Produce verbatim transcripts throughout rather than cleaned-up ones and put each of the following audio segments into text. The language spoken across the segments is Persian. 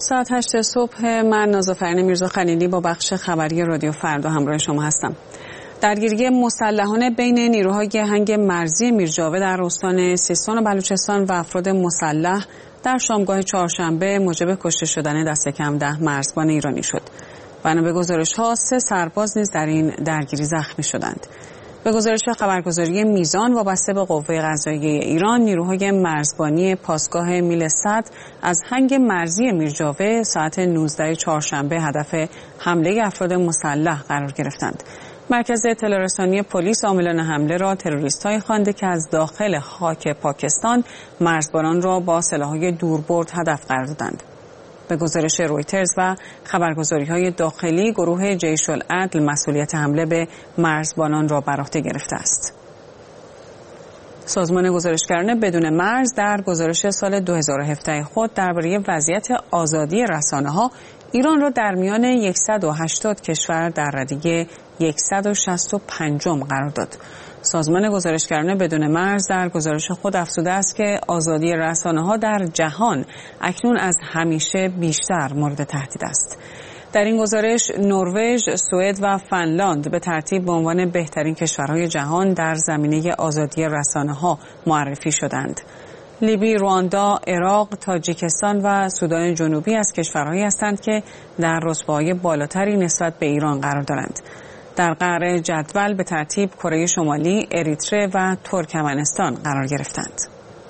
ساعت هشت صبح من نازافرین میرزا خلیلی با بخش خبری رادیو فردا همراه شما هستم. درگیری مسلحانه بین نیروهای هنگ مرزی میرجاوه در استان سیستان و بلوچستان و افراد مسلح در شامگاه چهارشنبه موجب کشته شدن دست کم ده مرزبان ایرانی شد. بنا به گزارش‌ها سه سرباز نیز در این درگیری زخمی شدند. به گزارش خبرگزاری میزان وابسته به قوه قضاییه ایران، نیروهای مرزبانی پاسگاه میل صد از هنگ مرزی میرجاوه ساعت نوزده چهارشنبه هدف حمله افراد مسلح قرار گرفتند. مرکز اطلاع رسانی پلیس عاملان حمله را تروریست‌های خوانده که از داخل خاک پاکستان مرزبانان را با سلاح‌های دوربرد هدف قرار دادند. به گزارش رویترز و خبرگزاری‌های داخلی، گروه جیش العدل مسئولیت حمله به مرزبانان را بر عهده گرفته است. سازمان گزارشگران بدون مرز در گزارش سال دو هزار و هفده خود درباره وضعیت آزادی رسانه‌ها ایران را در میان صد و هشتاد کشور در ردیف صد و شصت و پنج قرار داد. سازمان گزارشگران بدون مرز در گزارش خود افزوده است که آزادی رسانه‌ها در جهان اکنون از همیشه بیشتر مورد تهدید است. در این گزارش نروژ، سوئد و فنلاند به ترتیب به عنوان بهترین کشورهای جهان در زمینه آزادی رسانه‌ها معرفی شدند. لیبی، رواندا، عراق، تاجیکستان و سودان جنوبی از کشورهایی هستند که در رتبه‌های بالاتری نسبت به ایران قرار دارند. در قعر جدول به ترتیب کره شمالی، اریتره و ترکمنستان قرار گرفتند.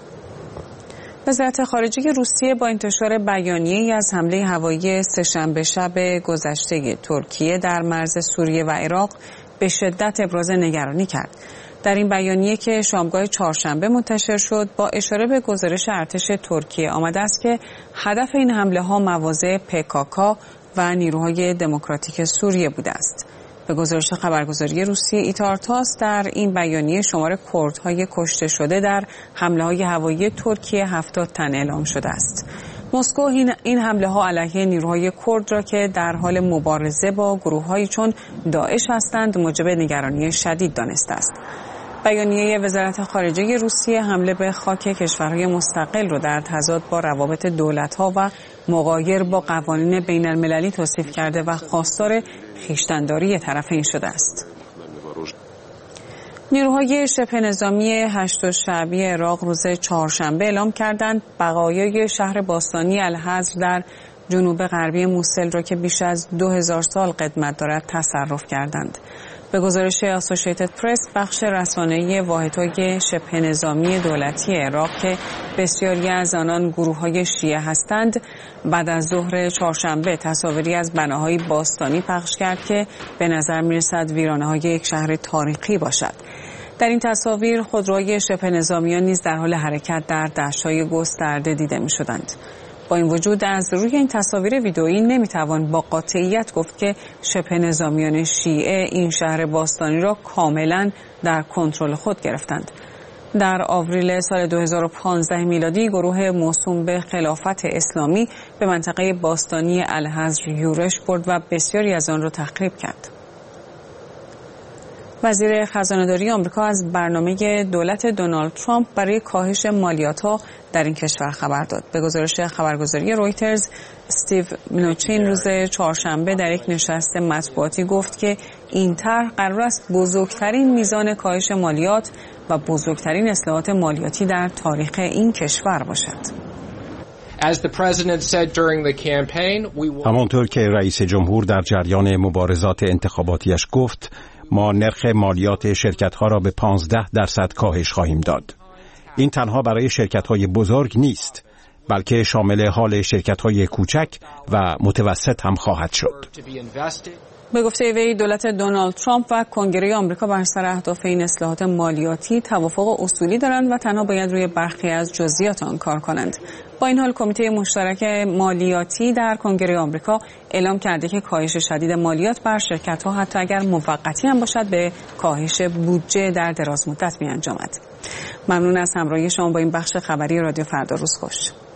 وزارت خارجه روسیه با انتشار بیانیه‌ای از حمله هوایی سه‌شنبه شب گذشته ترکیه در مرز سوریه و عراق به شدت ابراز نگرانی کرد. در این بیانیه که شامگاه چهارشنبه منتشر شد، با اشاره به گزارش ارتش ترکیه آمده است که هدف این حمله ها مواضع پکاکا و نیروهای دموکراتیک سوریه بوده است. به گزارش خبرگزاری روسیه ایتارتاس در این بیانیه شمار کردهای کشته شده در حمله‌های هوایی ترکیه هفتاد تن اعلام شده است. مسکو این حمله ها علیه نیروهای کرد را که در حال مبارزه با گروه‌هایی چون داعش هستند موجب نگرانی شدید دانسته است. بیانیه وزارت خارجه روسیه حمله به خاک کشورهای مستقل را در تضاد با روابط دولت‌ها و مغایر با قوانین بین‌المللی توصیف کرده و خواستار خویشتن‌داری طرفین شده است. نیروهای شبه نظامی هشت شعبی عراق روز چهارشنبه اعلام کردند بقایای شهر باستانی الحزر در جنوب غربی موصل را که بیش از دو هزار سال قدمت دارد تصرف کردند. به گزارش اسوسییتد پرس، بخش رسانه‌ای واحدهای شبه نظامی دولتی عراق که بسیاری از آنان گروه‌های شیعه هستند، بعد از ظهر چهارشنبه تصاویری از بناهای باستانی پخش کرد که به نظر می‌رسد ویرانه‌های یک شهر تاریخی باشد. در این تصاویر خودروهای شبه نظامیان نیز در حال حرکت در دشت‌های گسترده دیده می‌شدند. با این وجود از روی این تصاویر ویدئویی نمیتوان با قاطعیت گفت که شبه نظامیان شیعه این شهر باستانی را کاملا در کنترل خود گرفتند. در آوریل سال دو هزار و پانزده میلادی گروه موسوم به خلافت اسلامی به منطقه باستانی الحزر یورش برد و بسیاری از آن را تخریب کرد. وزیر خزانه‌داری آمریکا از برنامه دولت دونالد ترامپ برای کاهش مالیات‌ها در این کشور خبر داد. به گزارش خبرگزاری رویترز، استیو منوچین روز چهارشنبه در یک نشست مطبوعاتی گفت که این طرح قرار است بزرگترین میزان کاهش مالیات و بزرگترین اصلاحات مالیاتی در تاریخ این کشور باشد. همانطور که رئیس جمهور در جریان مبارزات انتخاباتیش گفت، ما نرخ مالیات شرکت‌ها را به پانزده درصد کاهش خواهیم داد. این تنها برای شرکت‌های بزرگ نیست، بلکه شامل حال شرکت‌های کوچک و متوسط هم خواهد شد. به گفته وی، دولت دونالد ترامپ و کنگره آمریکا بر سر اهداف این اصلاحات مالیاتی توافق اصولی دارند و تنها باید روی برخی از جزئیات آن کار کنند. با این حال کمیته مشترک مالیاتی در کنگره آمریکا اعلام کرده که کاهش شدید مالیات بر شرکت‌ها حتی اگر موقتی هم باشد به کاهش بودجه در دراز مدت می‌انجامد. ممنون از همراهی شما با این بخش خبری رادیو فردا. روز خوش.